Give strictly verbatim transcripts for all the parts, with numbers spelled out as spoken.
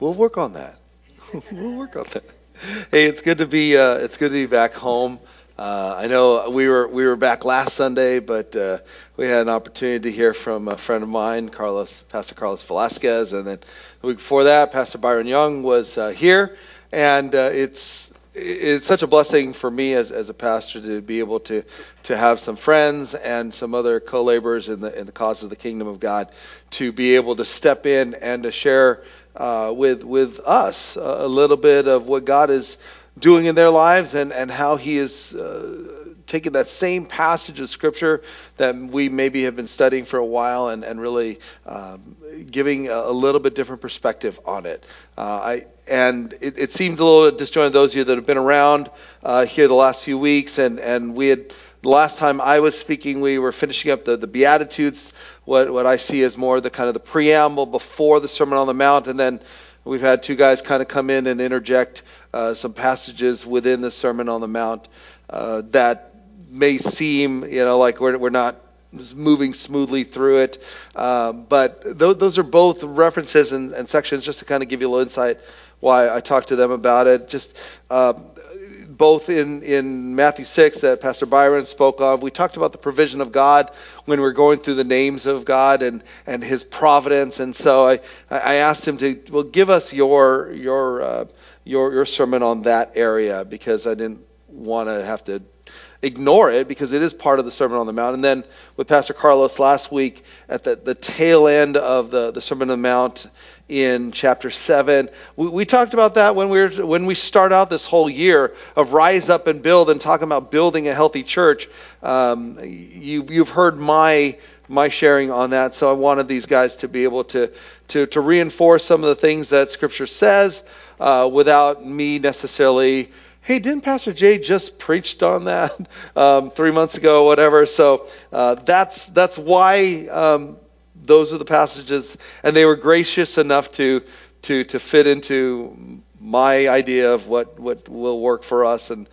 We'll work on that. We'll work on that. Hey, it's good to be uh, it's good to be back home. Uh, I know we were we were back last Sunday, but uh, we had an opportunity to hear from a friend of mine, Carlos, Pastor Carlos Velasquez, and then the week before that, Pastor Byron Young was uh, here, and uh, it's it's such a blessing for me as, as a pastor to be able to to have some friends and some other co-laborers in the in the cause of the kingdom of God to be able to step in and to share uh, with with us a little bit of what God is doing in their lives and, and how he is uh, taking that same passage of Scripture that we maybe have been studying for a while and, and really um, giving a, a little bit different perspective on it. Uh, I And it, it seems a little disjointed, those of you that have been around uh, here the last few weeks, and, and we had, the last time I was speaking, we were finishing up the, the Beatitudes, what, what I see as more the kind of the preamble before the Sermon on the Mount, and then we've had two guys kind of come in and interject uh, some passages within the Sermon on the Mount uh, that may seem, you know, like we're we're not just moving smoothly through it. Uh, but th- those are both references and, and sections, just to kind of give you a little insight why I talked to them about it. Just uh, both in, in Matthew six that Pastor Byron spoke of, we talked about the provision of God when we were going through the names of God and, and his providence. And so I, I asked him to, well, give us your your uh, your your sermon on that area, because I didn't want to have to ignore it, because it is part of the Sermon on the Mount. And then with Pastor Carlos last week at the, the tail end of the, the Sermon on the Mount in chapter seven, we, we talked about that when we were, when we start out this whole year of Rise Up and Build and talking about building a healthy church. Um, you, you've heard my my sharing on that, so I wanted these guys to be able to to, to reinforce some of the things that Scripture says uh, without me necessarily, hey, didn't Pastor Jay just preached on that um, three months ago, whatever? So uh, that's that's why um, those are the passages, and they were gracious enough to to to fit into my idea of what, what will work for us. And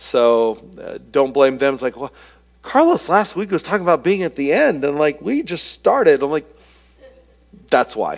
so uh, don't blame them. It's like, well, Carlos last week was talking about being at the end, and like we just started. I'm like, that's why.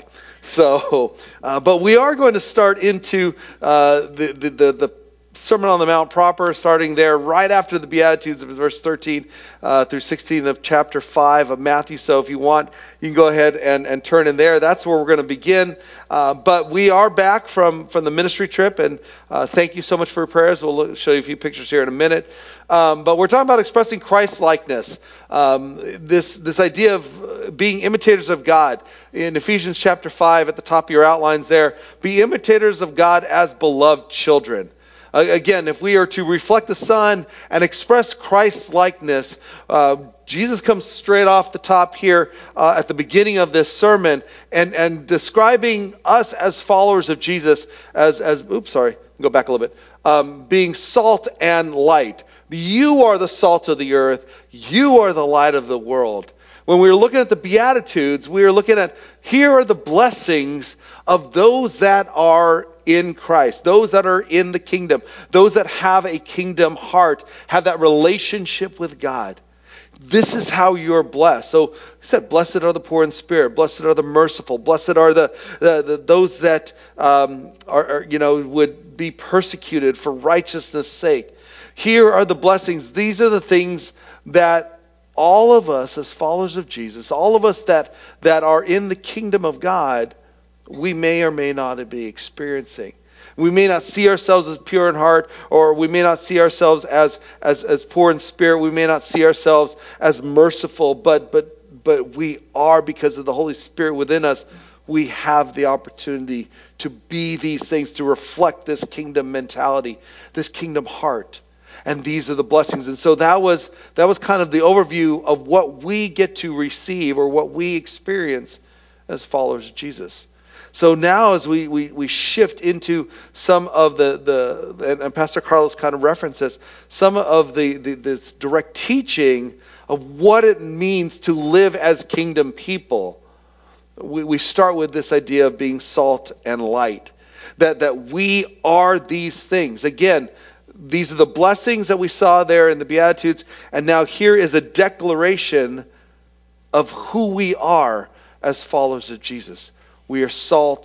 So, uh, but we are going to start into uh, the, the the the Sermon on the Mount proper, starting there right after the Beatitudes of verse thirteen uh, through sixteen of chapter five of Matthew. So if you want, you can go ahead and, and turn in there. That's where we're going to begin. Uh, but we are back from, from the ministry trip, and uh, thank you so much for your prayers. We'll look, show you a few pictures here in a minute. Um, but we're talking about expressing Christ-likeness. Um, this, this idea of being imitators of God. In Ephesians chapter five, at the top of your outlines there, be imitators of God as beloved children. Again, if we are to reflect the Son and express Christ's likeness, uh, Jesus comes straight off the top here uh, at the beginning of this sermon and, and describing us as followers of Jesus as, as oops, sorry, go back a little bit, um, being salt and light. You are the salt of the earth. You are the light of the world. When we were looking at the Beatitudes, we were looking at, here are the blessings of those that are in Christ, those that are in the kingdom, those that have a kingdom heart, have that relationship with God. This is how you're blessed. So he said, blessed are the poor in spirit, blessed are the merciful, blessed are the, the, the those that um, are, are, you know, would be persecuted for righteousness' sake. Here are the blessings. These are the things that all of us as followers of Jesus, all of us that, that are in the kingdom of God, we may or may not be experiencing. We may not see ourselves as pure in heart, or we may not see ourselves as, as, as poor in spirit. We may not see ourselves as merciful, but, but, but we are, because of the Holy Spirit within us, we have the opportunity to be these things, to reflect this kingdom mentality, this kingdom heart. And these are the blessings. And so that was that was kind of the overview of what we get to receive, or what we experience as followers of Jesus. So now as we, we, we shift into some of the, the and, and Pastor Carlos kind of references, some of the, the this direct teaching of what it means to live as kingdom people, we, we start with this idea of being salt and light. That, that we are these things. Again, these are the blessings that we saw there in the Beatitudes, and now here is a declaration of who we are as followers of Jesus. We are salt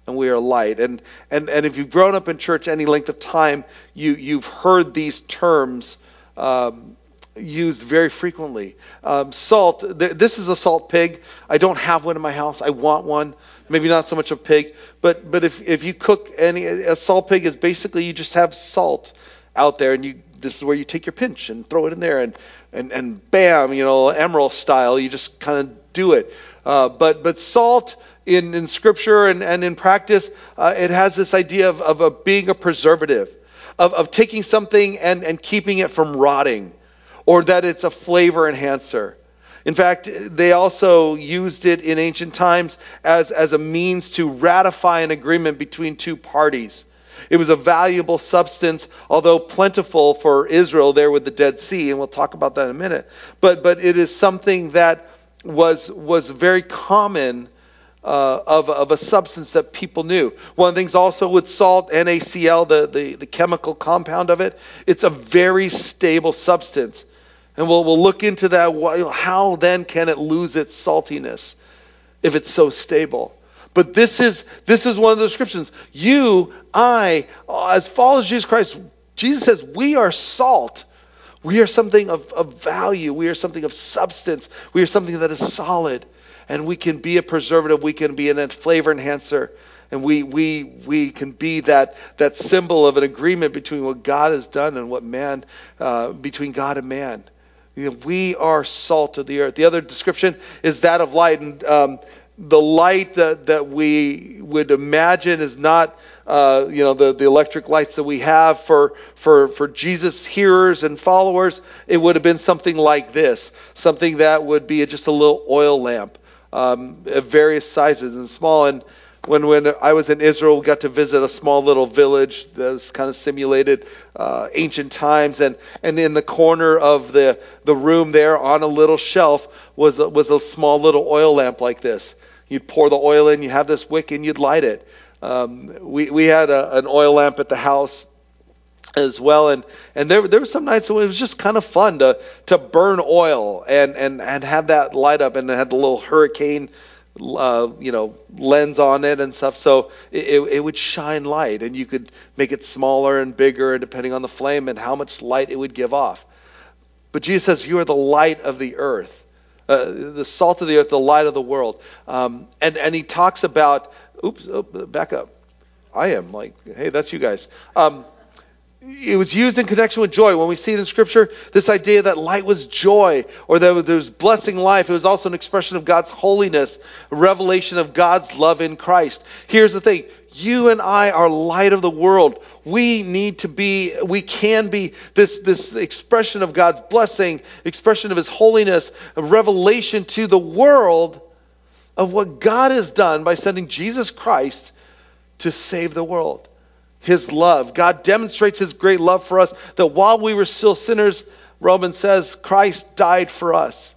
and we are light. And and and if you've grown up in church any length of time, you you've heard these terms um, used very frequently. Um, salt. Th- this is a salt pig. I don't have one in my house. I want one. Maybe not so much a pig, but but if if you cook any, a salt pig is basically you just have salt out there, and you this is where you take your pinch and throw it in there, and and and bam, you know, Emerald style, you just kind of do it. Uh, but but salt in in scripture and and in practice, uh, it has this idea of of a, being a preservative, of of taking something and and keeping it from rotting, or that it's a flavor enhancer. In fact, they also used it in ancient times as, as a means to ratify an agreement between two parties. It was a valuable substance, although plentiful for Israel there with the Dead Sea, and we'll talk about that in a minute. But but it is something that was was very common uh, of, of a substance that people knew. One of the things also with salt, NaCl, the, the, the chemical compound of it, it's a very stable substance. And we'll we'll look into that. How then can it lose its saltiness if it's so stable? But this is this is one of the descriptions. You, I, as followers of Jesus Christ, Jesus says we are salt. We are something of, of value. We are something of substance. We are something that is solid. And we can be a preservative. We can be a flavor enhancer. And we we we can be that that symbol of an agreement between what God has done and what man, uh, between God and man. You know, we are salt of the earth. The other description is that of light. And um, the light that, that we would imagine is not, uh, you know, the, the electric lights that we have for, for, for Jesus' hearers and followers. It would have been something like this. Something that would be just a little oil lamp um, of various sizes and small. And When when I was in Israel, we got to visit a small little village that was kind of simulated uh, ancient times, and, and in the corner of the, the room there, on a little shelf, was a, was a small little oil lamp like this. You'd pour the oil in, you have this wick, and you'd light it. Um, we we had a, an oil lamp at the house as well, and and there there were some nights when it was just kind of fun to to burn oil and and and have that light up, and it had the little hurricane Uh, you know, lens on it and stuff, so it, it would shine light, and you could make it smaller and bigger, and depending on the flame and how much light it would give off. But Jesus says, "You are the light of the earth, uh, the salt of the earth, the light of the world." Um, and and he talks about, oops, oh, back up. I am like, hey, that's you guys. Um, It was used in connection with joy. When we see it in Scripture, this idea that light was joy, or that there was blessing life, it was also an expression of God's holiness, a revelation of God's love in Christ. Here's the thing. You and I are light of the world. We need to be, we can be this, this expression of God's blessing, expression of His holiness, a revelation to the world of what God has done by sending Jesus Christ to save the world. His love. God demonstrates His great love for us, that while we were still sinners, Romans says, Christ died for us.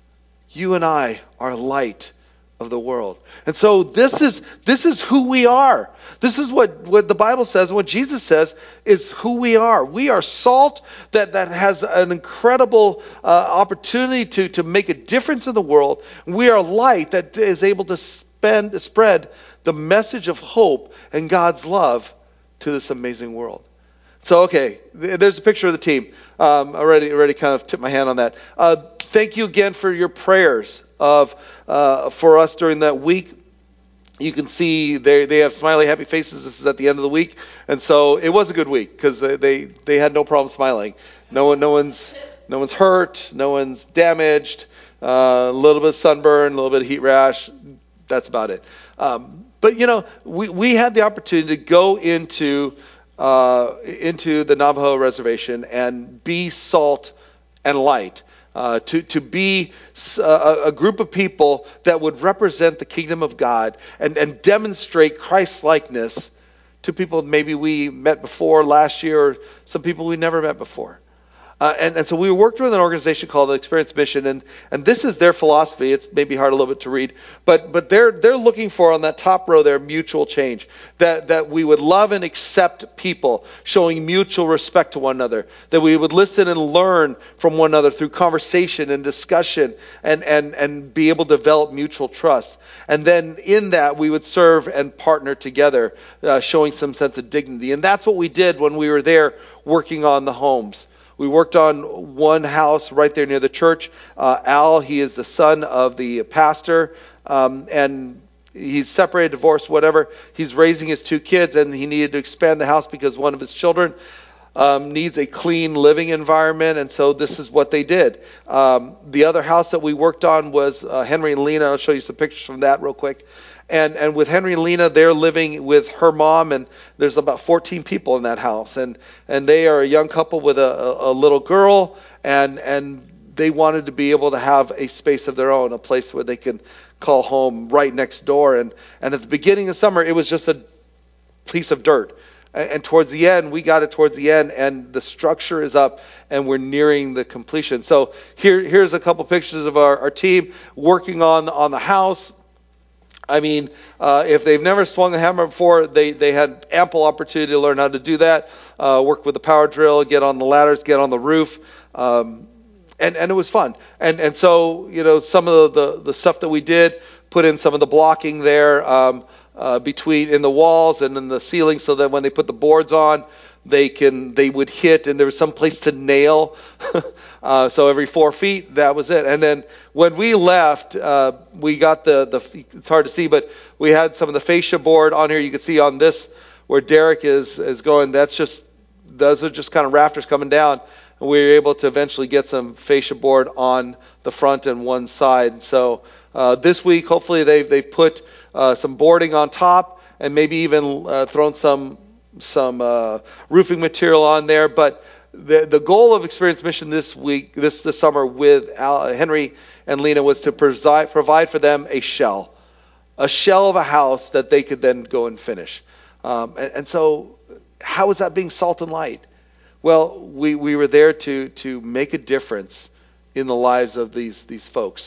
You and I are light of the world. And so this is this is who we are. This is what, what the Bible says, and what Jesus says is who we are. We are salt that, that has an incredible uh, opportunity to, to make a difference in the world. We are light that is able to spend, spread the message of hope and God's love to this amazing world. So, okay, there's a picture of the team. Um, already, already kind of tipped my hand on that. Uh, thank you again for your prayers of uh, for us during that week. You can see they they have smiley, happy faces. This is at the end of the week, and so it was a good week because they, they they had no problem smiling. No one, no one's no one's hurt. No one's damaged. Uh, a little bit of sunburn, a little bit of heat rash. That's about it. Um, But, you know, we, we had the opportunity to go into uh, into the Navajo reservation and be salt and light, uh, to, to be a, a group of people that would represent the kingdom of God and, and demonstrate Christ-likeness to people maybe we met before last year, or some people we never met before. Uh, and, and so we worked with an organization called the Experience Mission, and, and this is their philosophy. It's maybe hard a little bit to read, but but they're they're looking for, on that top row there, mutual change. That that we would love and accept people, showing mutual respect to one another. That we would listen and learn from one another through conversation and discussion, and and and be able to develop mutual trust. And then in that we would serve and partner together, uh, showing some sense of dignity. And that's what we did when we were there working on the homes. We worked on one house right there near the church. Uh, Al, he is the son of the pastor, um, and he's separated, divorced, whatever. He's raising his two kids, and he needed to expand the house because one of his children um, needs a clean living environment, and so this is what they did. Um, the other house that we worked on was uh, Henry and Lena. I'll show you some pictures from that real quick. And and with Henry and Lena, they're living with her mom, and there's about fourteen people in that house. And and they are a young couple with a, a, a little girl, and and they wanted to be able to have a space of their own, a place where they can call home right next door. And, and at the beginning of summer, it was just a piece of dirt. And, and towards the end, we got it towards the end, and the structure is up, and we're nearing the completion. So here here's a couple pictures of our, our team working on, on the house. I mean, uh, if they've never swung a hammer before, they, they had ample opportunity to learn how to do that, uh, work with the power drill, get on the ladders, get on the roof, um, and, and it was fun. And and so, you know, some of the, the, the stuff that we did, put in some of the blocking there um, uh, between in the walls and in the ceiling, so that when they put the boards on, they can they would hit, and there was some place to nail. uh, so every four feet, that was it. And then when we left, uh, we got the, the, it's hard to see, but we had some of the fascia board on here. You can see on this where Derek is, is going, that's just, those are just kind of rafters coming down. And we were able to eventually get some fascia board on the front and one side. So uh, this week, hopefully they they put uh, some boarding on top, and maybe even uh, thrown some some uh, roofing material on there. But the the goal of Experience Mission this week, this this summer with Al, Henry and Lena, was to provide provide for them a shell, a shell of a house that they could then go and finish. Um, and, and so, how is that being salt and light? Well, we, we were there to to make a difference in the lives of these these folks.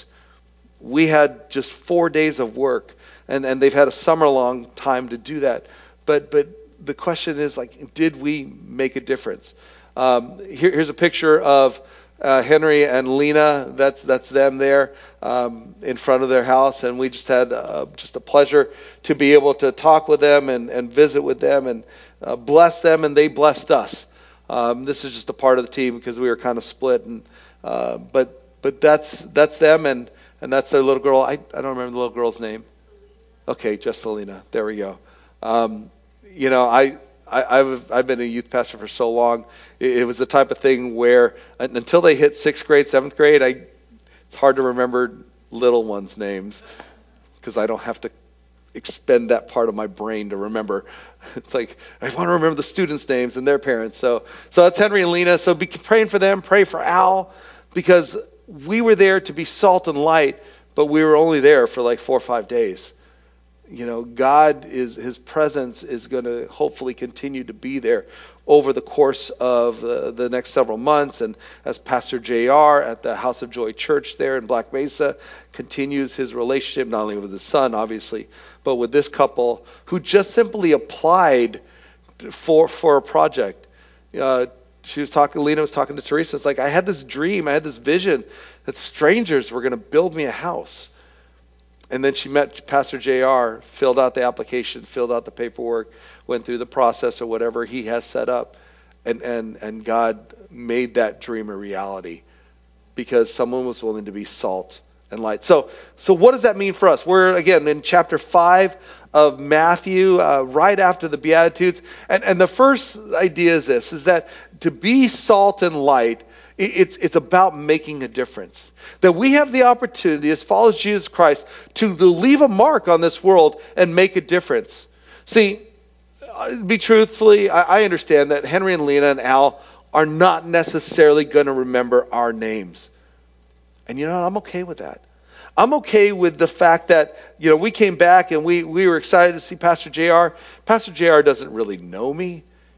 We had just four days of work, and, and they've had a summer-long time to do that. But but the question is, like, did we make a difference? Um, here, here's a picture of uh, Henry and Lena. That's that's them there um, in front of their house, and we just had uh, just a pleasure to be able to talk with them and, and visit with them and uh, bless them, and they blessed us. Um, this is just a part of the team because we were kind of split, and uh, but but that's that's them, and, and that's their little girl. I, I don't remember the little girl's name. Okay, Jesselina. There we go. Um, you know, I, I I've I've been a youth pastor for so long. It, it was the type of thing where until they hit sixth grade, seventh grade, I it's hard to remember little ones' names because I don't have to expend that part of my brain to remember. It's like I want to remember the students' names and their parents. So so that's Henry and Lena. So be praying for them. Pray for Al, because we were there to be salt and light, but we were only there for like four or five days. You know, God is His presence is going to hopefully continue to be there over the course of uh, the next several months. And as Pastor J R at the House of Joy Church there in Black Mesa continues his relationship, not only with his son, obviously, but with this couple who just simply applied for for a project. Uh, she was talking, Lena was talking to Teresa. It's like, I had this dream, I had this vision that strangers were going to build me a house. And then she met Pastor J R, filled out the application, filled out the paperwork, went through the process or whatever he has set up. And, and, and God made that dream a reality because someone was willing to be salt and light. So, so what does that mean for us? We're, again, in chapter five of Matthew, uh, right after the Beatitudes. And, and the first idea is this, is that to be salt and light, It's it's about making a difference. That we have the opportunity as followers of Jesus Christ to, to leave a mark on this world and make a difference. See, be truthfully, I, I understand that Henry and Lena and Al are not necessarily going to remember our names. And you know what? I'm okay with that. I'm okay with the fact that, you know, we came back and we, we were excited to see Pastor J R. Pastor J R doesn't really know me.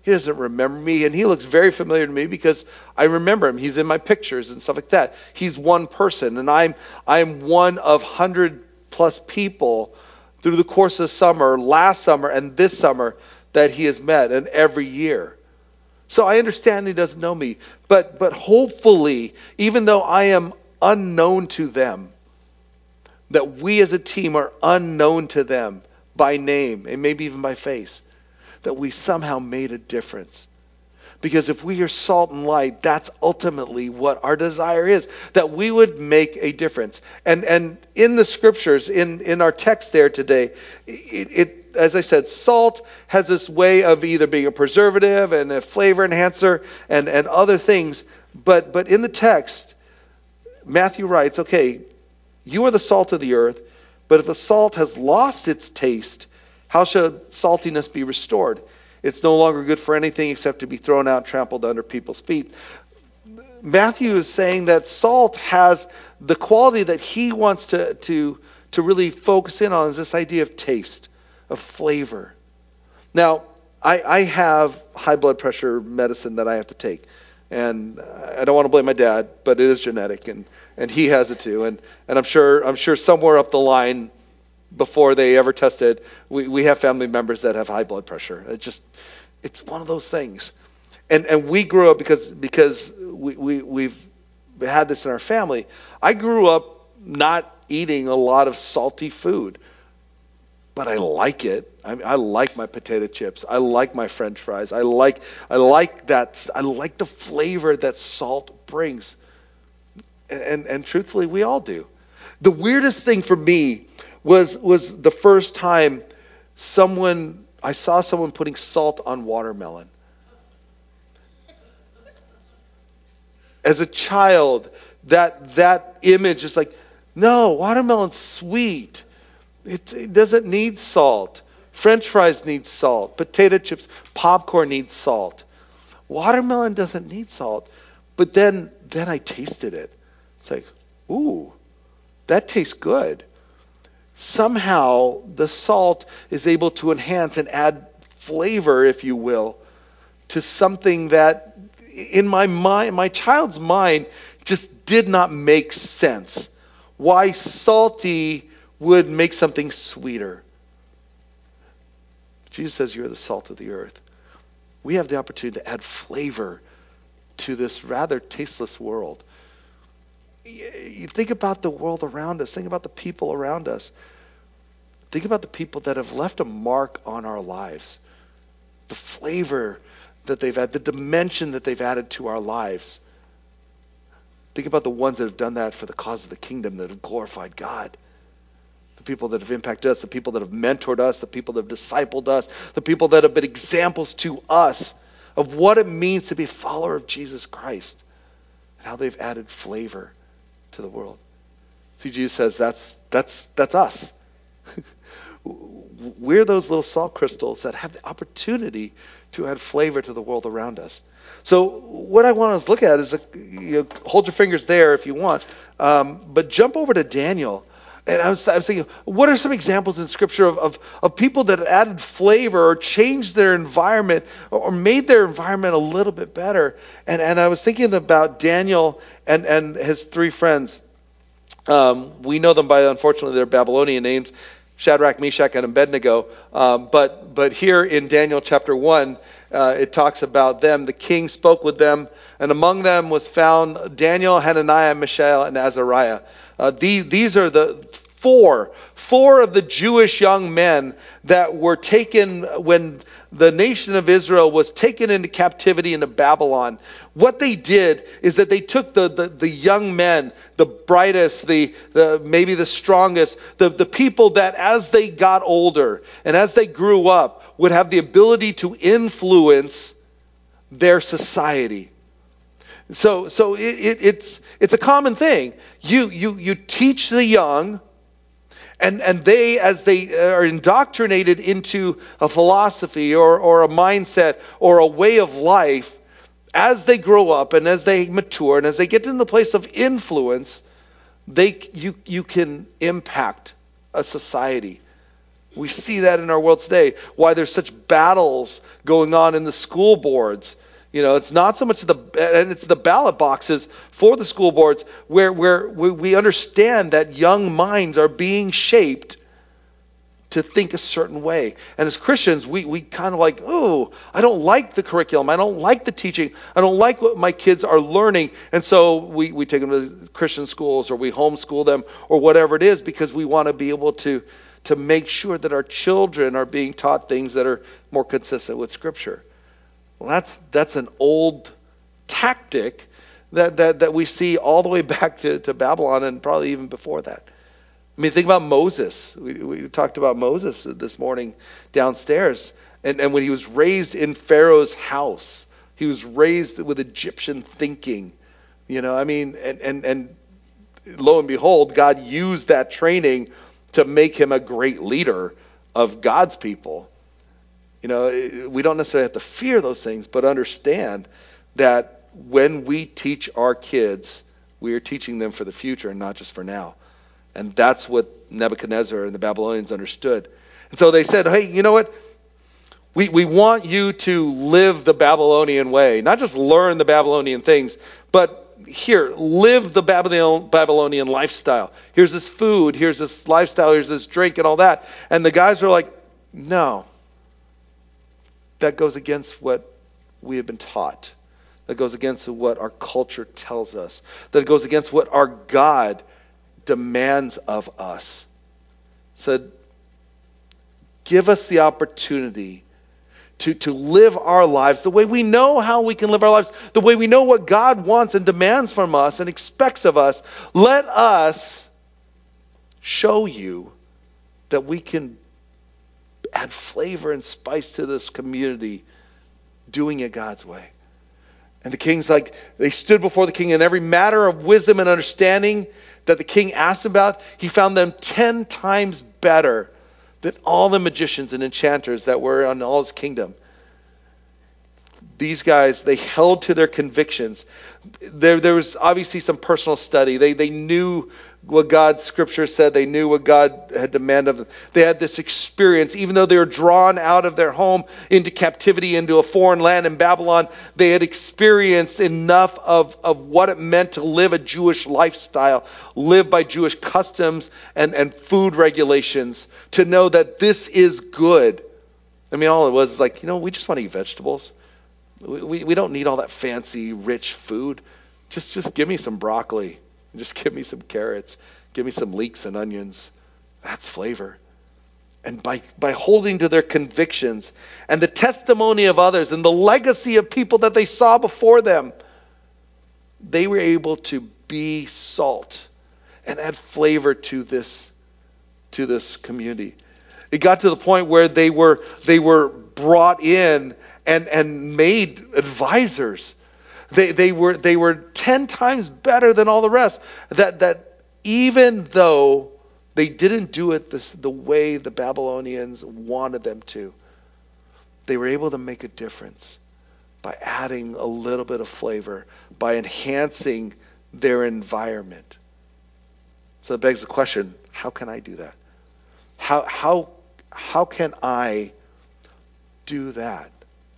He doesn't remember me, and he looks very familiar to me because I remember him. He's in my pictures and stuff like that. He's one person, and I'm I'm one of hundred plus people through the course of summer, last summer and this summer, that he has met, and every year. So I understand he doesn't know me, but but hopefully, even though I am unknown to them, that we as a team are unknown to them by name and maybe even by face, that we somehow made a difference. Because if we are salt and light, that's ultimately what our desire is, that we would make a difference. And and in the scriptures, in, in our text there today, it, it as I said, salt has this way of either being a preservative and a flavor enhancer and, and other things. But but in the text, Matthew writes, okay, you are the salt of the earth, but if the salt has lost its taste, how shall saltiness be restored? It's no longer good for anything except to be thrown out, trampled under people's feet. Matthew is saying that salt has the quality that he wants to, to, to really focus in on, is this idea of taste, of flavor. Now, I, I have high blood pressure medicine that I have to take. And I don't want to blame my dad, but it is genetic, and, and he has it too. And, and I'm sure I'm sure somewhere up the line, before they ever tested, we, we have family members that have high blood pressure. It just, it's one of those things. And and we grew up because because we, we we've had this in our family. I grew up not eating a lot of salty food, but I like it. I, I like my potato chips. I like my French fries. I like I like that. I like the flavor that salt brings. And and, and truthfully, we all do. The weirdest thing for me was was the first time someone I saw someone putting salt on watermelon. As a child, that that image is like, no, watermelon's sweet. It, it doesn't need salt. French fries need salt. Potato chips, popcorn needs salt. Watermelon doesn't need salt. But then then I tasted it. It's like, ooh, that tastes good. Somehow the salt is able to enhance and add flavor, if you will, to something that in my mind, my child's mind, just did not make sense. Why salty would make something sweeter. Jesus says you're the salt of the earth. We have the opportunity to add flavor to this rather tasteless world. You think about the world around us. Think about the people around us. Think about the people that have left a mark on our lives. The flavor that they've had, the dimension that they've added to our lives. Think about the ones that have done that for the cause of the kingdom, that have glorified God. The people that have impacted us, the people that have mentored us, the people that have discipled us, the people that have been examples to us of what it means to be a follower of Jesus Christ, and how they've added flavor to the world. See, Jesus says that's that's that's us. We're those little salt crystals that have the opportunity to add flavor to the world around us. So what I want us to look at is, a, you know, hold your fingers there if you want, um, but jump over to Daniel. And I was, I was thinking, what are some examples in Scripture of, of, of people that added flavor or changed their environment or made their environment a little bit better? And, and I was thinking about Daniel and, and his three friends. Um, we know them by, unfortunately, their Babylonian names, Shadrach, Meshach, and Abednego. Um, but but here in Daniel chapter one, uh, it talks about them. The king spoke with them, and among them was found Daniel, Hananiah, Mishael, and Azariah. Uh, these, these are the four, four of the Jewish young men that were taken when the nation of Israel was taken into captivity into Babylon. What they did is that they took the, the, the young men, the brightest, the, the maybe the strongest, the, the people that as they got older and as they grew up would have the ability to influence their society. So, so it, it, it's it's a common thing. You you you teach the young, and and they, as they are indoctrinated into a philosophy or or a mindset or a way of life, as they grow up and as they mature and as they get into the place of influence, they you you can impact a society We see that in our world today, why there's such battles going on in the school boards. You know, it's not so much the, and it's the ballot boxes for the school boards where, where we understand that young minds are being shaped to think a certain way. And as Christians, we, we kind of like, oh, I don't like the curriculum. I don't like the teaching. I don't like what my kids are learning. And so we, we take them to Christian schools, or we homeschool them, or whatever it is, because we want to be able to, to make sure that our children are being taught things that are more consistent with Scripture. Well, that's that's an old tactic that, that, that we see all the way back to, to Babylon, and probably even before that. I mean, think about Moses. We, we talked about Moses this morning downstairs. And, and when he was raised in Pharaoh's house, he was raised with Egyptian thinking. You know, I mean, and, and, and lo and behold, God used that training to make him a great leader of God's people. You know, we don't necessarily have to fear those things, but understand that when we teach our kids, we are teaching them for the future and not just for now. And that's what Nebuchadnezzar and the Babylonians understood. And so they said, hey, you know what? We, we want you to live the Babylonian way. Not just learn the Babylonian things, but here, live the Babylon, Babylonian lifestyle. Here's this food, here's this lifestyle, here's this drink and all that. And the guys are like, no. That goes against what we have been taught. That goes against what our culture tells us. That goes against what our God demands of us. Said, give us the opportunity to, to live our lives the way we know how we can live our lives, the way we know what God wants and demands from us and expects of us. Let us show you that we can add flavor and spice to this community doing it God's way. And the king's like, they stood before the king in every matter of wisdom and understanding that the king asked about, he found them ten times better than all the magicians and enchanters that were in all his kingdom. These guys, they held to their convictions. There, there was obviously some personal study. They, they knew what God's scripture said. They knew what God had demanded of them. They had this experience. Even though they were drawn out of their home into captivity, into a foreign land in Babylon, they had experienced enough of, of what it meant to live a Jewish lifestyle, live by Jewish customs and, and food regulations, to know that this is good. I mean, all it was is like, you know, we just want to eat vegetables. We, we, we don't need all that fancy, rich food. Just, just give me some broccoli. Just give me some carrots. Give me some leeks and onions. That's flavor. And by, by holding to their convictions and the testimony of others and the legacy of people that they saw before them, they were able to be salt and add flavor to this, to this community. It got to the point where they were, they were brought in and, and made advisors. They, they were they were ten times better than all the rest. That that even though they didn't do it this, the way the Babylonians wanted them to, they were able to make a difference by adding a little bit of flavor, by enhancing their environment. So it begs the question, how can I do that? How how how can I do that?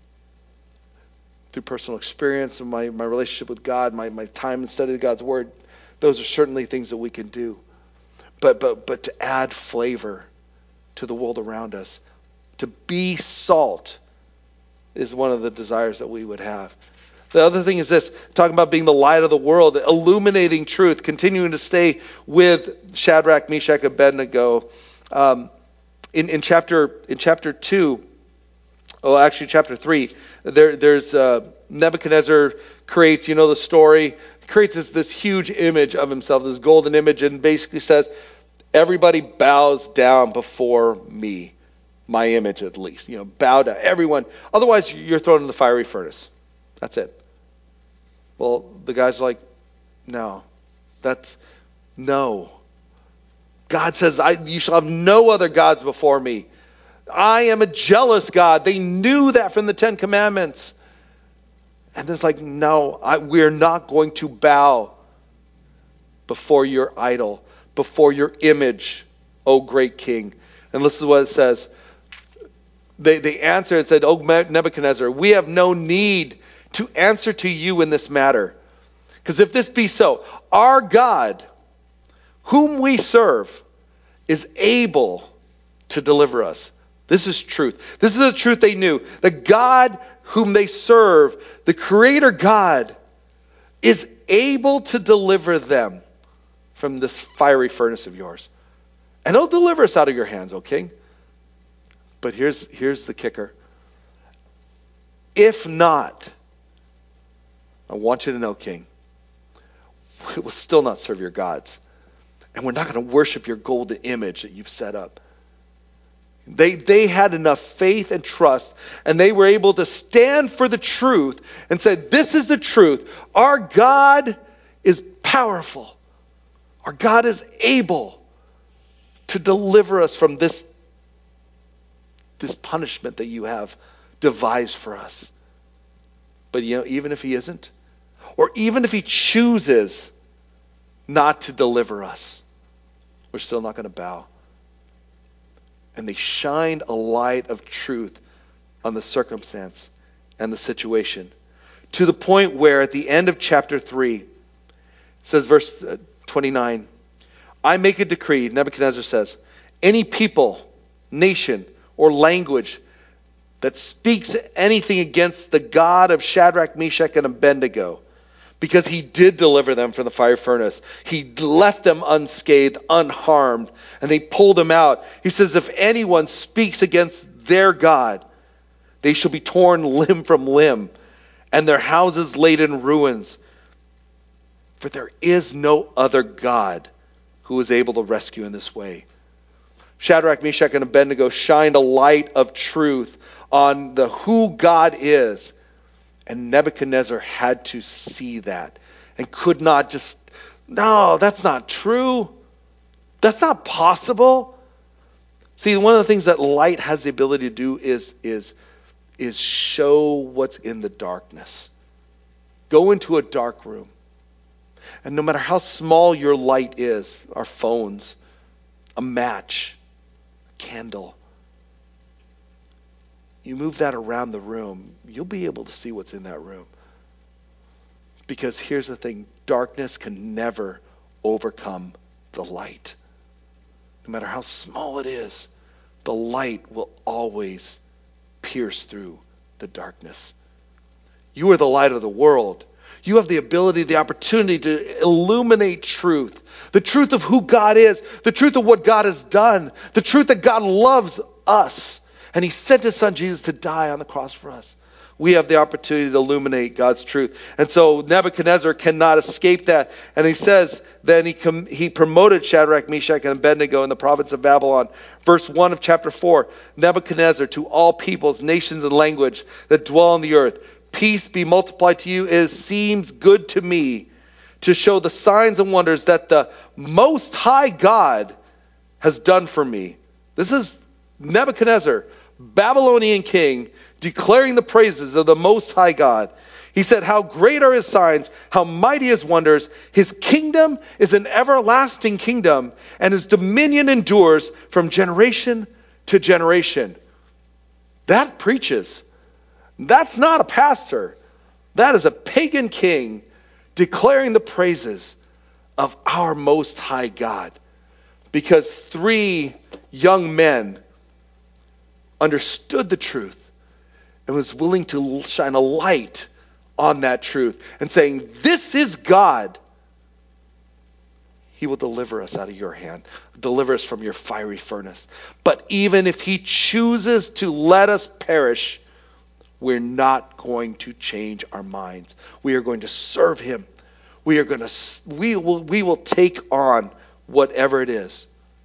Through personal experience and my, my relationship with God, my, my time and study of God's Word, those are certainly things that we can do. But but but to add flavor to the world around us, to be salt, is one of the desires that we would have. The other thing is this, talking about being the light of the world, illuminating truth, continuing to stay with Shadrach, Meshach, Abednego. Um, in, in chapter in chapter two, oh, actually chapter three, there, there's uh, Nebuchadnezzar creates, you know the story, creates this, this huge image of himself, this golden image, and basically says, everybody bows down before me, my image at least. You know, bow down, everyone. Otherwise, you're thrown in the fiery furnace. That's it. Well, the guy's like, no, that's, no. God says, I, you shall have no other gods before me. I am a jealous God. They knew that from the Ten Commandments. And there's like, no, I, we're not going to bow before your idol, before your image, O great king. And this is what it says. They, they answered and said, "O Nebuchadnezzar, we have no need to answer to you in this matter. Because if this be so, our God, whom we serve, is able to deliver us." This is truth. This is the truth they knew. The God whom they serve, the Creator God, is able to deliver them from this fiery furnace of yours. And he'll deliver us out of your hands, O king. But here's, here's the kicker. If not, I want you to know, king, we will still not serve your gods. And we're not going to worship your golden image that you've set up. They, they had enough faith and trust, and they were able to stand for the truth and say, this is the truth. Our God is powerful. Our God is able to deliver us from this, this punishment that you have devised for us. But you know, even if he isn't, or even if he chooses not to deliver us, we're still not going to bow. And they shined a light of truth on the circumstance and the situation, to the point where at the end of chapter three, it says verse twenty-nine, "I make a decree," Nebuchadnezzar says, "any people, nation, or language that speaks anything against the God of Shadrach, Meshach, and Abednego, because he did deliver them from the fire furnace. He left them unscathed, unharmed, and they pulled him out. He says, if anyone speaks against their God, they shall be torn limb from limb, and their houses laid in ruins. For there is no other God who is able to rescue in this way." Shadrach, Meshach, and Abednego shined a light of truth on the who God is. And Nebuchadnezzar had to see that and could not just, no, that's not true. That's not possible. See, one of the things that light has the ability to do is, is, is show what's in the darkness. Go into a dark room. And no matter how small your light is, our phones, a match, a candle, you move that around the room, you'll be able to see what's in that room. Because here's the thing, darkness can never overcome the light. No matter how small it is, the light will always pierce through the darkness. You are the light of the world. You have the ability, the opportunity to illuminate truth. The truth of who God is, the truth of what God has done, the truth that God loves us. And he sent his son Jesus to die on the cross for us. We have the opportunity to illuminate God's truth. And so Nebuchadnezzar cannot escape that. And he says, then he com- he promoted Shadrach, Meshach, and Abednego in the province of Babylon. Verse one of chapter four, Nebuchadnezzar, to all peoples, nations, and language that dwell on the earth, peace be multiplied to you. It seems good to me to show the signs and wonders that the Most High God has done for me. This is Nebuchadnezzar, Babylonian king, declaring the praises of the Most High God. He said, how great are his signs, how mighty his wonders. His kingdom is an everlasting kingdom, and his dominion endures from generation to generation. That preaches. That's not a pastor. That is a pagan king declaring the praises of our Most High God. Because three young men understood the truth and was willing to shine a light on that truth and saying, this is God. He will deliver us out of your hand, deliver us from your fiery furnace. But even if he chooses to let us perish, we're not going to change our minds. We are going to serve him. We are going to, we will, we will take on whatever it is.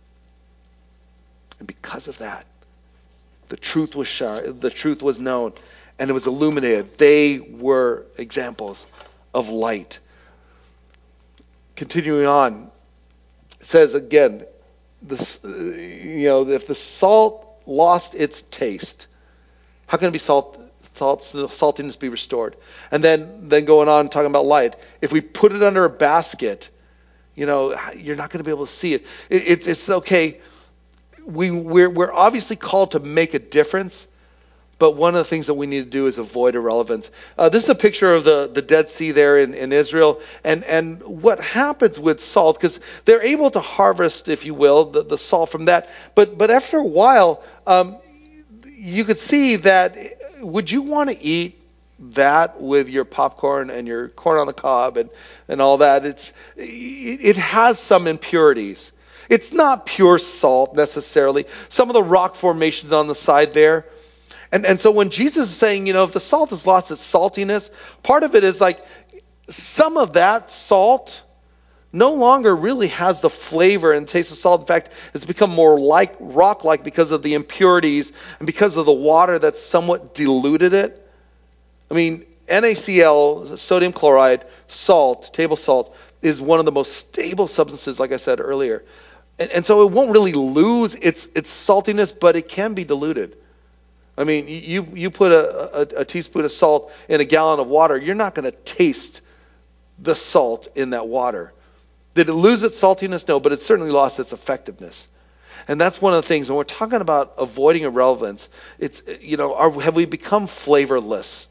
And because of that, the truth was shown, the truth was known, and it was illuminated. They were examples of light. Continuing on, it says again, this, you know, if the salt lost its taste, how can it be salt? Salt, saltiness be restored? And then, then going on talking about light. If we put it under a basket, you know, you're not going to be able to see it. it it's, it's okay. we, we're, we're obviously called to make a difference, but one of the things that we need to do is avoid irrelevance. Uh, this is a picture of the, the Dead Sea there in, in Israel, and, and what happens with salt, because they're able to harvest, if you will, the, the salt from that, but, but after a while, um, you could see that, would you want to eat that with your popcorn and your corn on the cob and, and all that? It's, it has some impurities. It's not pure salt necessarily. Some of the rock formations on the side there. And, and so when Jesus is saying, you know, if the salt has lost its saltiness, part of it is like some of that salt no longer really has the flavor and taste of salt. In fact, it's become more like rock-like because of the impurities and because of the water that's somewhat diluted it. I mean, NaCl, sodium chloride, salt, table salt, is one of the most stable substances, like I said earlier. And, and so it won't really lose its its saltiness, but it can be diluted. I mean, you, you put a, a, a teaspoon of salt in a gallon of water, you're not going to taste the salt in that water. Did it lose its saltiness? No, but it certainly lost its effectiveness. And that's one of the things when we're talking about avoiding irrelevance. It's, you know, are, have we become flavorless?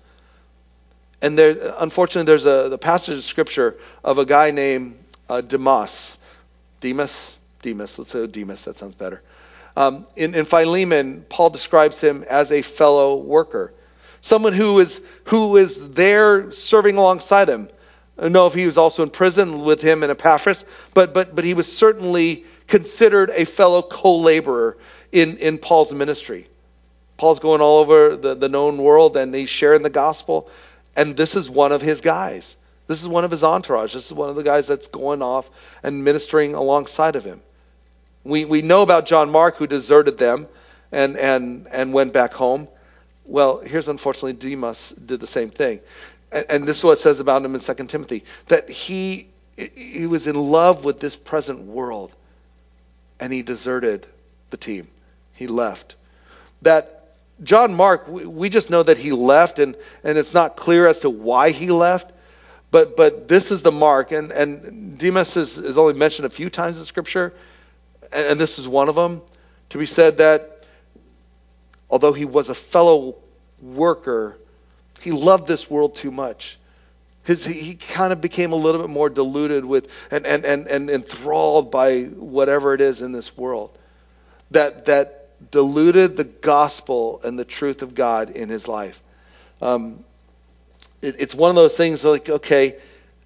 And there, unfortunately, there's a the passage of scripture of a guy named uh, Demas, Demas, Demas. Let's say Demas. That sounds better. Um, in, in Philemon, Paul describes him as a fellow worker, someone who is who is there serving alongside him. I don't know if he was also in prison with him and Epaphras, but but but he was certainly considered a fellow co-laborer in, in Paul's ministry. Paul's going all over the, the known world, and he's sharing the gospel, and this is one of his guys. This is one of his entourage. This is one of the guys that's going off and ministering alongside of him. We we know about John Mark, who deserted them and and and went back home. Well, here's unfortunately Demas did the same thing. And, and this is what it says about him in Second Timothy, that he he was in love with this present world, and he deserted the team. He left. That John Mark, we, we just know that he left, and, and it's not clear as to why he left. But but this is the Mark, and, and Demas is, is only mentioned a few times in Scripture. And this is one of them, to be said that although he was a fellow worker, he loved this world too much. Because he, he kind of became a little bit more diluted with and, and, and, and enthralled by whatever it is in this world. That that diluted the gospel and the truth of God in his life. Um, it, it's one of those things like, okay,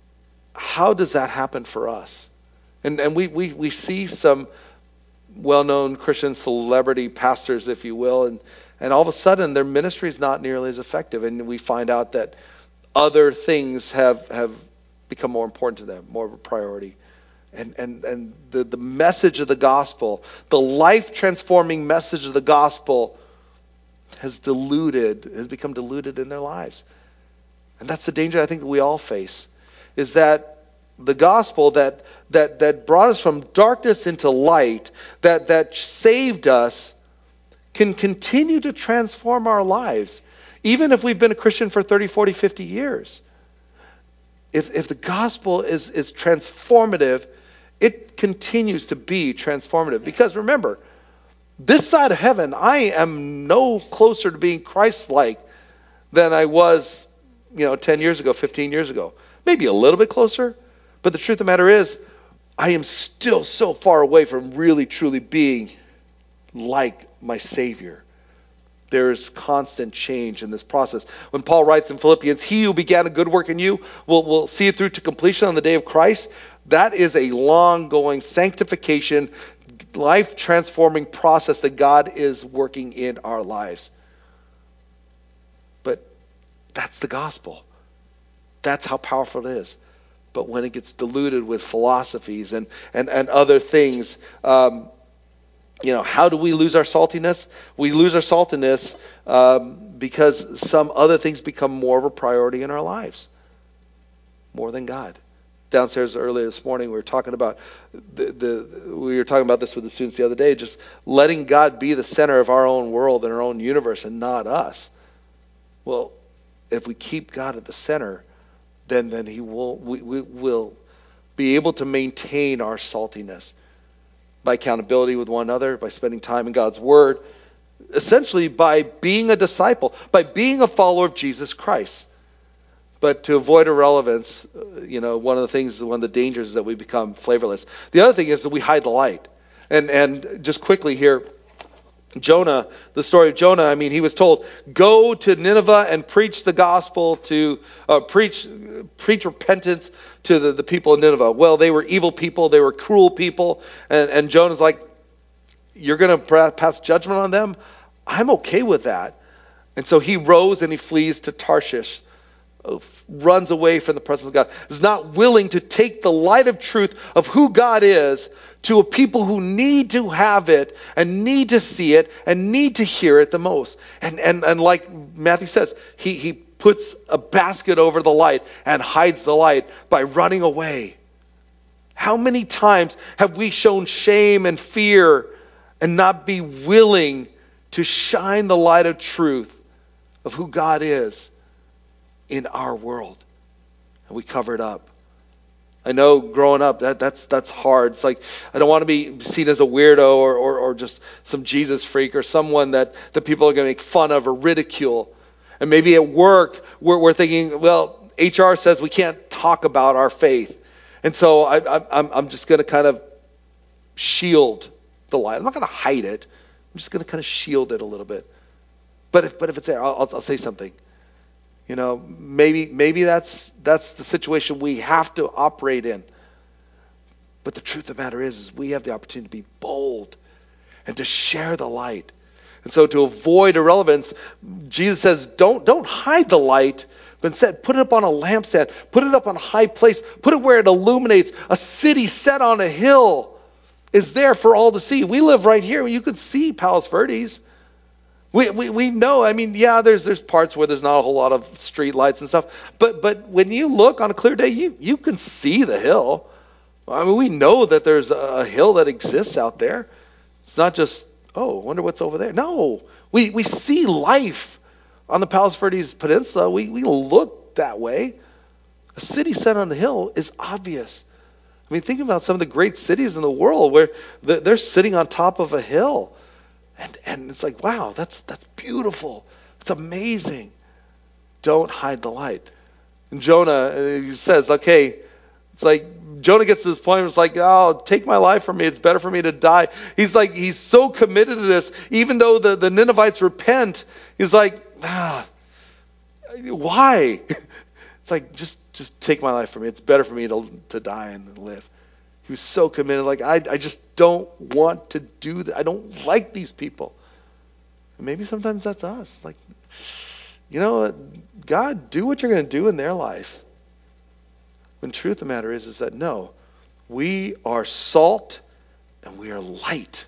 how does that happen for us? And and we we, we see some well-known Christian celebrity pastors, if you will, and, and all of a sudden their ministry is not nearly as effective, and we find out that other things have have become more important to them, more of a priority. And and and the, the message of the gospel, the life-transforming message of the gospel has diluted, has become diluted in their lives. And that's the danger I think that we all face, is that the gospel that that that brought us from darkness into light, that that saved us, can continue to transform our lives, even if we've been a Christian for thirty, forty, fifty years. If if the gospel is is transformative, it continues to be transformative. Because remember, this side of heaven, I am no closer to being Christ-like than I was, you know, ten years ago, fifteen years ago. Maybe a little bit closer. But the truth of the matter is, I am still so far away from really, truly being like my Savior. There's constant change in this process. When Paul writes in Philippians, he who began a good work in you will, will see it through to completion on the day of Christ. That is a long-going sanctification, life-transforming process that God is working in our lives. But that's the gospel. That's how powerful it is. But when it gets diluted with philosophies and, and, and other things, um, you know, how do we lose our saltiness? We lose our saltiness um, because some other things become more of a priority in our lives, more than God. Downstairs earlier this morning, we were talking about the, the we were talking about this with the students the other day, just letting God be the center of our own world and our own universe and not us. Well, if we keep God at the center, then then he will we, we will be able to maintain our saltiness. by accountability with one another, by spending time in God's Word, essentially by being a disciple, by being a follower of Jesus Christ. But to avoid irrelevance, you know, one of the things, one of the dangers is that we become flavorless. The other thing is that we hide the light. And and just quickly here, Jonah, the story of Jonah, I mean, he was told, go to Nineveh and preach the gospel to, uh, preach preach repentance to the, the people of Nineveh. Well, they were evil people, they were cruel people, and, and Jonah's like, you're going to pass judgment on them? I'm okay with that. And so he rose and he flees to Tarshish, runs away from the presence of God, is not willing to take the light of truth of who God is to a people who need to have it and need to see it and need to hear it the most. And and, and like Matthew says, he, he puts a basket over the light and hides the light by running away. How many times have we shown shame and fear and not be willing to shine the light of truth of who God is in our world? And we cover it up. I know growing up, that that's that's hard. It's like, I don't want to be seen as a weirdo or, or, or just some Jesus freak or someone that, that people are going to make fun of or ridicule. And maybe at work, we're, we're thinking, well, H R says we can't talk about our faith. And so I, I, I'm, I'm just going to kind of shield the light. I'm not going to hide it. I'm just going to kind of shield it a little bit. But if but if it's there, I'll, I'll, I'll say something. You know, maybe maybe that's that's the situation we have to operate in. But the truth of the matter is, is we have the opportunity to be bold and to share the light. And so to avoid irrelevance, Jesus says, don't don't hide the light, but instead put it up on a lampstand, put it up on a high place, put it where it illuminates. A city set on a hill is there for all to see. We live right here. You could see Palos Verdes. We, we we know, I mean, yeah, there's there's parts where there's not a whole lot of street lights and stuff, but but when you look on a clear day, you, you can see the hill. I mean, we know that there's a hill that exists out there. It's not just, oh, I wonder what's over there. No, we, we see life on the Palos Verdes Peninsula. We, we look that way. A city set on the hill is obvious. I mean, think about some of the great cities in the world where they're sitting on top of a hill. And and it's like, wow, that's that's beautiful. It's amazing. Don't hide the light. And Jonah, he says, okay, it's like, Jonah gets to this point where it's like, oh, take my life from me. It's better for me to die. He's like, he's so committed to this. Even though the, the Ninevites repent, he's like, ah, why? It's like, just, just take my life from me. It's better for me to, to die and live. He was so committed. Like, I, I just don't want to do that. I don't like these people. And maybe sometimes that's us. Like, you know, God, do what you're going to do in their life. When the truth of the matter is, is that no, we are salt and we are light.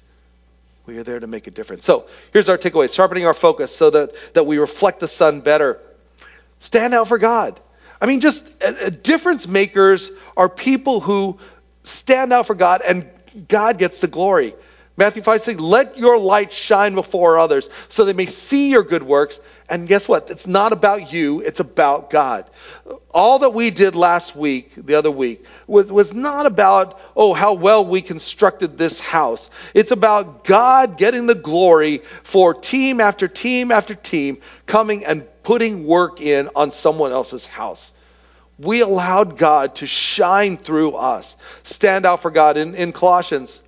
We are there to make a difference. So here's our takeaway: sharpening our focus so that, that we reflect the sun better. Stand out for God. I mean, just uh, difference makers are people who stand out for God, and God gets the glory. Matthew five six, let your light shine before others so they may see your good works. And guess what? It's not about you, it's about God. All that we did last week, the other week, was, was not about, oh, how well we constructed this house. It's about God getting the glory for team after team after team coming and putting work in on someone else's house. We allowed God to shine through us, stand out for God. In, in Colossians,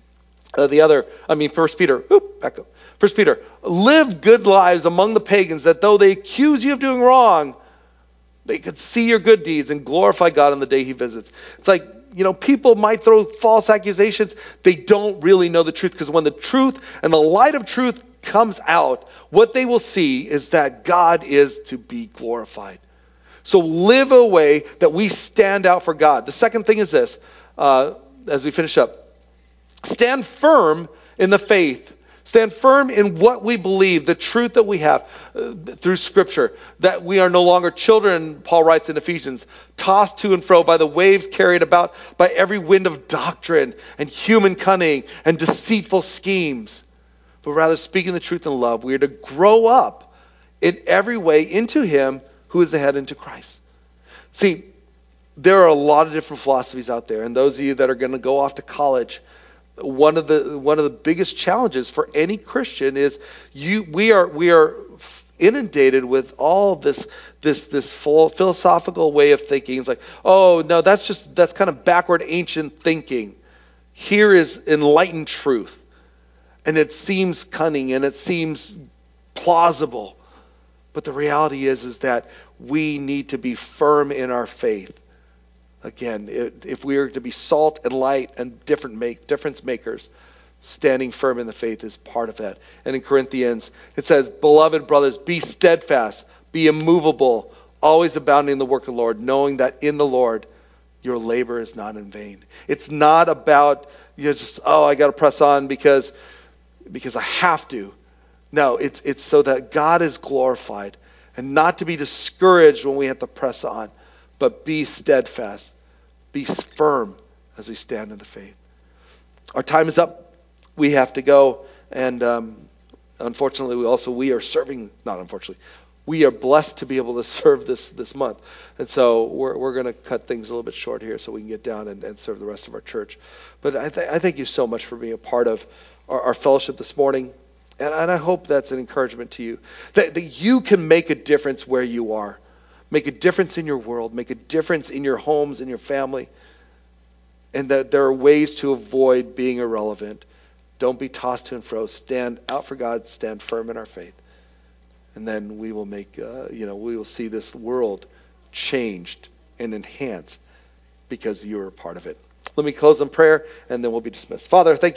uh, the other, I mean, First Peter, oop, back up. First Peter, live good lives among the pagans, that though they accuse you of doing wrong, they could see your good deeds and glorify God on the day he visits. It's like, you know, people might throw false accusations. They don't really know the truth, because when the truth and the light of truth comes out, what they will see is that God is to be glorified. So live a way that we stand out for God. The second thing is this, uh, as we finish up. Stand firm in the faith. Stand firm in what we believe, the truth that we have uh, through Scripture, that we are no longer children, Paul writes in Ephesians, tossed to and fro by the waves carried about by every wind of doctrine and human cunning and deceitful schemes. But rather, speaking the truth in love, we are to grow up in every way into him who is the head, into Christ. See, there are a lot of different philosophies out there, and those of you that are going to go off to college, one of the one of the biggest challenges for any Christian is you we are we are inundated with all this this this full philosophical way of thinking. It's like, oh no, that's just that's kind of backward ancient thinking. Here is enlightened truth, and it seems cunning and it seems plausible, but the reality is is that we need to be firm in our faith. Again, if we are to be salt and light and different make difference makers, standing firm in the faith is part of that. And in Corinthians, it says, "Beloved brothers, be steadfast, be immovable, always abounding in the work of the Lord, knowing that in the Lord your labor is not in vain." It's not about you know, just oh, I got to press on because because I have to. No, it's it's so that God is glorified, and not to be discouraged when we have to press on. But be steadfast, be firm as we stand in the faith. Our time is up. We have to go, and um, unfortunately, we also we are serving. Not unfortunately, we are blessed to be able to serve this this month, and so we're we're going to cut things a little bit short here so we can get down and, and serve the rest of our church. But I, th- I thank you so much for being a part of our, our fellowship this morning, and, and I hope that's an encouragement to you that, that you can make a difference where you are. Make a difference in your world. Make a difference in your homes, in your family. And that there are ways to avoid being irrelevant. Don't be tossed to and fro. Stand out for God. Stand firm in our faith. And then we will make, uh, you know, we will see this world changed and enhanced because you are a part of it. Let me close in prayer, and then we'll be dismissed. Father, thank you.